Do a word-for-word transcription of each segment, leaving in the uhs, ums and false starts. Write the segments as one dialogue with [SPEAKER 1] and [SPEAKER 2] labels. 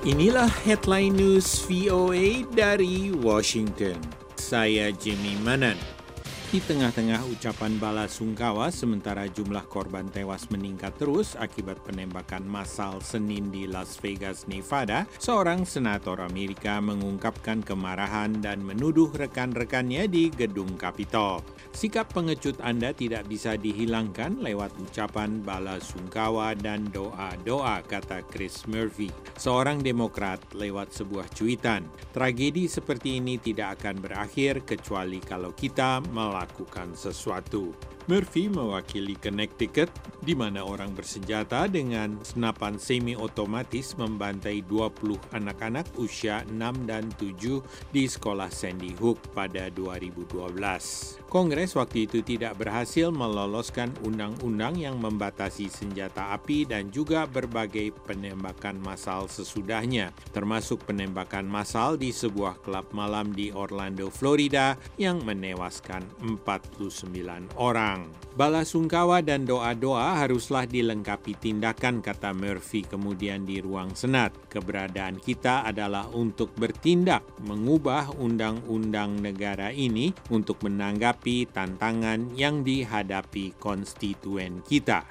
[SPEAKER 1] Inilah headline news V O A dari Washington. Saya Jimmy Manan. Di tengah-tengah ucapan bala sungkawa sementara jumlah korban tewas meningkat terus akibat penembakan massal Senin di Las Vegas, Nevada, seorang senator Amerika mengungkapkan kemarahan dan menuduh rekan-rekannya di gedung Capitol. Sikap pengecut Anda tidak bisa dihilangkan lewat ucapan bala sungkawa dan doa-doa, kata Chris Murphy, seorang Demokrat lewat sebuah cuitan. Tragedi seperti ini tidak akan berakhir kecuali kalau kita melakukan sesuatu. Murphy mewakili Connecticut, di mana orang bersenjata dengan senapan semi-otomatis membantai dua puluh anak-anak usia enam dan tujuh di sekolah Sandy Hook pada dua ribu dua belas. Kongres waktu itu tidak berhasil meloloskan undang-undang yang membatasi senjata api dan juga berbagai penembakan massal sesudahnya, termasuk penembakan massal di sebuah klub malam di Orlando, Florida yang menewaskan empat puluh sembilan orang. Bala sungkawa dan doa-doa haruslah dilengkapi tindakan, kata Murphy kemudian di ruang Senat. Keberadaan kita adalah untuk bertindak, mengubah undang-undang negara ini untuk menanggapi tantangan yang dihadapi konstituen kita.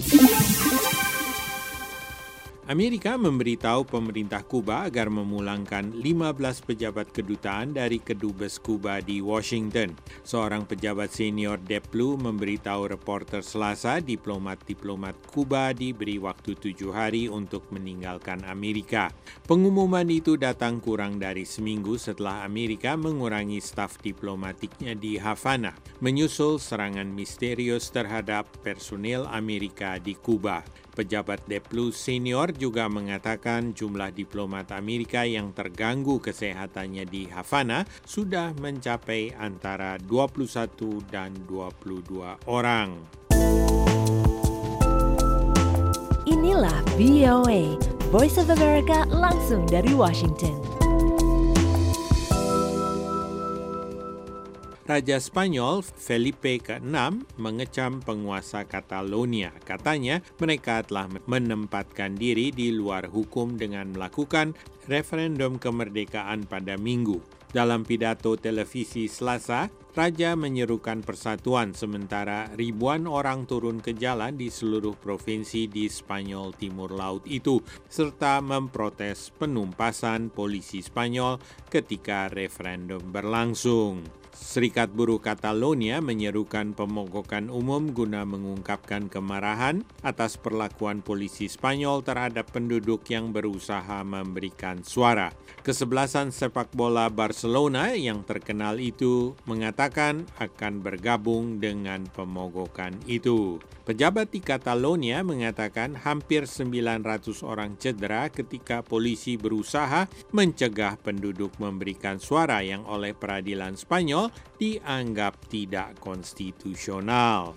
[SPEAKER 1] Amerika memberitahu pemerintah Kuba agar memulangkan lima belas pejabat kedutaan dari kedubes Kuba di Washington. Seorang pejabat senior Deplu memberitahu reporter Selasa diplomat-diplomat Kuba diberi waktu tujuh hari untuk meninggalkan Amerika. Pengumuman itu datang kurang dari seminggu setelah Amerika mengurangi staf diplomatiknya di Havana, menyusul serangan misterius terhadap personil Amerika di Kuba. Pejabat Deplu senior juga mengatakan jumlah diplomat Amerika yang terganggu kesehatannya di Havana sudah mencapai antara dua puluh satu dan dua puluh dua orang.
[SPEAKER 2] Inilah V O A, Voice of America langsung dari Washington.
[SPEAKER 1] Raja Spanyol Felipe keenam mengecam penguasa Catalonia. Katanya mereka telah menempatkan diri di luar hukum dengan melakukan referendum kemerdekaan pada Minggu. Dalam pidato televisi Selasa, Raja menyerukan persatuan sementara ribuan orang turun ke jalan di seluruh provinsi di Spanyol Timur Laut itu, serta memprotes penumpasan polisi Spanyol ketika referendum berlangsung. Serikat Buruh Catalonia menyerukan pemogokan umum guna mengungkapkan kemarahan atas perlakuan polisi Spanyol terhadap penduduk yang berusaha memberikan suara. Kesebelasan sepak bola Barcelona yang terkenal itu mengatakan akan bergabung dengan pemogokan itu. Pejabat di Catalonia mengatakan hampir sembilan ratus orang cedera ketika polisi berusaha mencegah penduduk memberikan suara yang oleh peradilan Spanyol dianggap tidak konstitusional.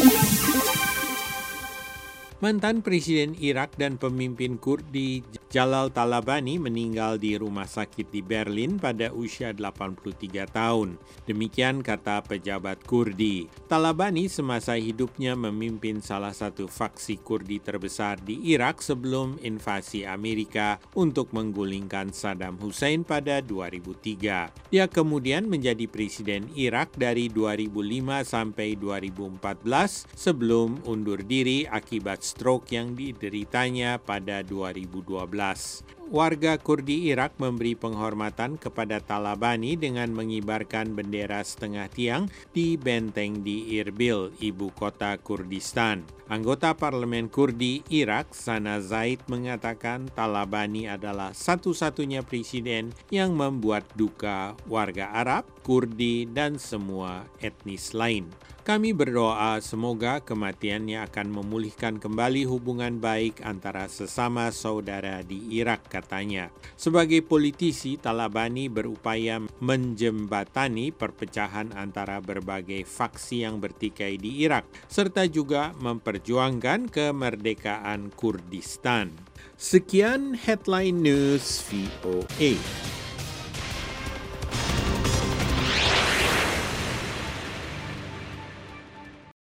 [SPEAKER 1] Mantan Presiden Irak dan pemimpin Kurdi Jalal Talabani meninggal di rumah sakit di Berlin pada usia delapan puluh tiga tahun. Demikian kata pejabat Kurdi. Talabani semasa hidupnya memimpin salah satu faksi Kurdi terbesar di Irak sebelum invasi Amerika untuk menggulingkan Saddam Hussein pada dua ribu tiga. Dia kemudian menjadi Presiden Irak dari dua ribu lima sampai dua ribu empat belas sebelum undur diri akibat stroke yang dideritanya pada dua ribu dua belas. Warga Kurdi Irak memberi penghormatan kepada Talabani dengan mengibarkan bendera setengah tiang di benteng di Irbil, ibu kota Kurdistan. Anggota Parlemen Kurdi Irak, Sana Zaid, mengatakan Talabani adalah satu-satunya presiden yang membuat duka warga Arab, Kurdi, dan semua etnis lain. Kami berdoa semoga kematiannya akan memulihkan kembali hubungan baik antara sesama saudara di Irak, katanya. Sebagai politisi, Talabani berupaya menjembatani perpecahan antara berbagai faksi yang bertikai di Irak, serta juga memperjuangkan kemerdekaan Kurdistan. Sekian Headline News V O A.